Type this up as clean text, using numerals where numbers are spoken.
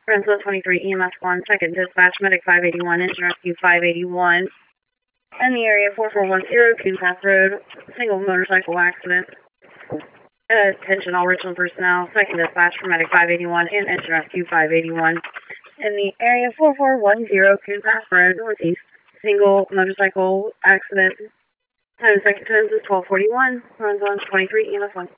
Renzo 23, EMS 1, second dispatch, medic 581, engine rescue 581. In the area 4410, Coon Path Road, single motorcycle accident. Attention all Richland personnel, second dispatch for medic 581 and engine rescue 581. In the area 4410, Coon Path Road, northeast, single motorcycle accident. Time second turns is 1241, runs on 23, EMS 1.